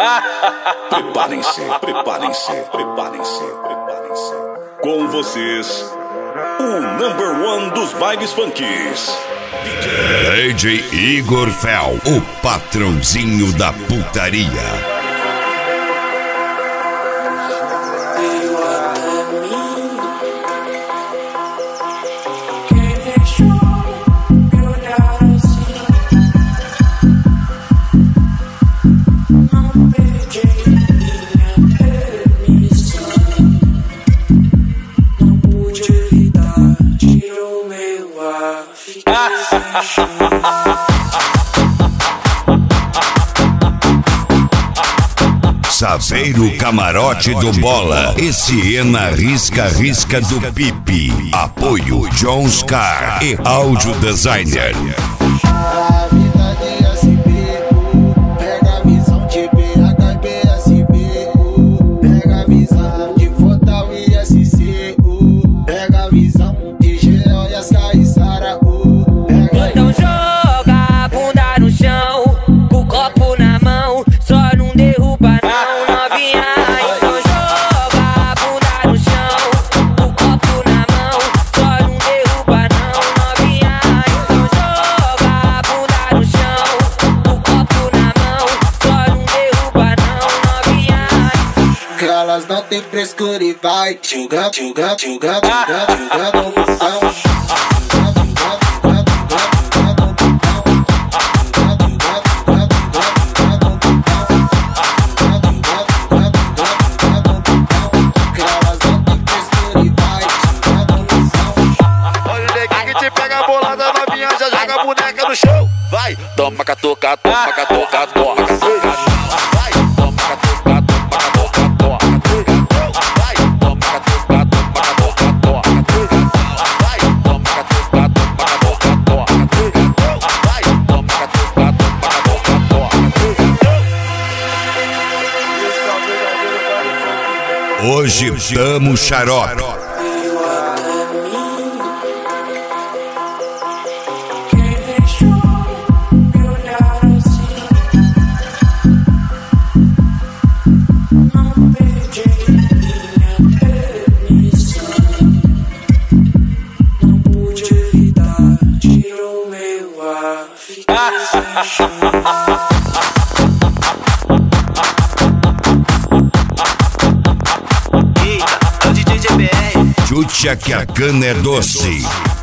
Preparem-se, preparem-se, preparem-se, preparem-se. Com vocês, o number one dos bailes funkies, DJ Igor Fel, o patrãozinho da putaria. Saveiro Camarote do Bola e Siena Risca do Pipi. Apoio Jones Car e Audio Designer. Pega a visão de BH e PSB. Pega a visão de Fortal e SC. Pega a visão de Geral e as Caissara. Então joga a bunda no chão, com o copo na mão, só não derruba não, novinha. Então joga a bunda no chão, com o copo na mão, só não derruba não, novinha. Então joga a bunda no chão, com o copo na mão, só não derruba não, novinha. Que elas não tem frescura e vai joga, joga, joga, joga, joga no botão. Vai, toma catuca, toma catuca, toma catuca. Vai, toma catuca, toma catuca, toma catuca. Vai, toma catuca, toma catuca, toma catuca. Vai, toma catuca, toma catuca, toma catuca. Vai, toma catuca, toma catuca, toma catuca. Hoje tamo xarope. Chucha que a cana é doce.